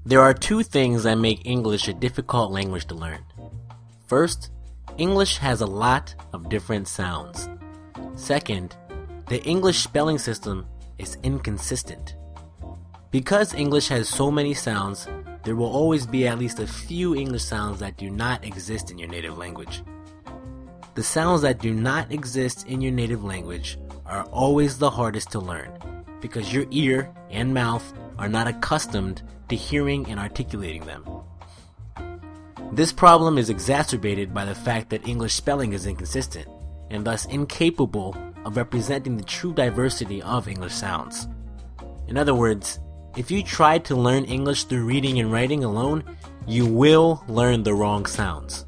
There are two things that make English a difficult language to learn. First, English has a lot of different sounds. Second, the English spelling system is inconsistent. Because English has so many sounds, there will always be at least a few English sounds that do not exist in your native language. The sounds that do not exist in your native language are always the hardest to learn because your ear and mouth are not accustomed to hearing and articulating them. This problem is exacerbated by the fact that English spelling is inconsistent and thus incapable of representing the true diversity of English sounds. In other words, if you try to learn English through reading and writing alone, you will learn the wrong sounds.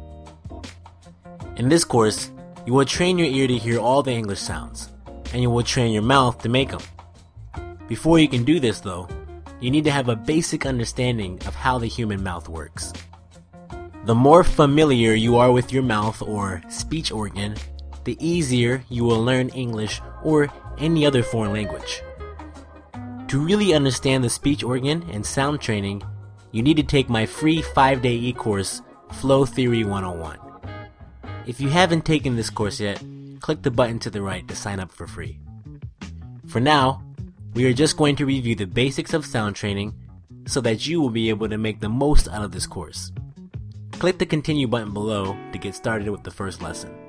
In this course, you will train your ear to hear all the English sounds, and you will train your mouth to make them. Before you can do this though, you need to have a basic understanding of how the human mouth works. The more familiar you are with your mouth or speech organ, the easier you will learn English or any other foreign language. To really understand the speech organ and sound training, you need to take my free 5-day e-course, Flow Theory 101. If you haven't taken this course yet, click the button to the right to sign up for free. For now, we are just going to review the basics of sound training so that you will be able to make the most out of this course. Click the continue button below to get started with the first lesson.